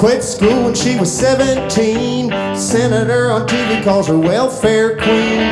Quit school when she was 17. Senator on TV calls her welfare queen.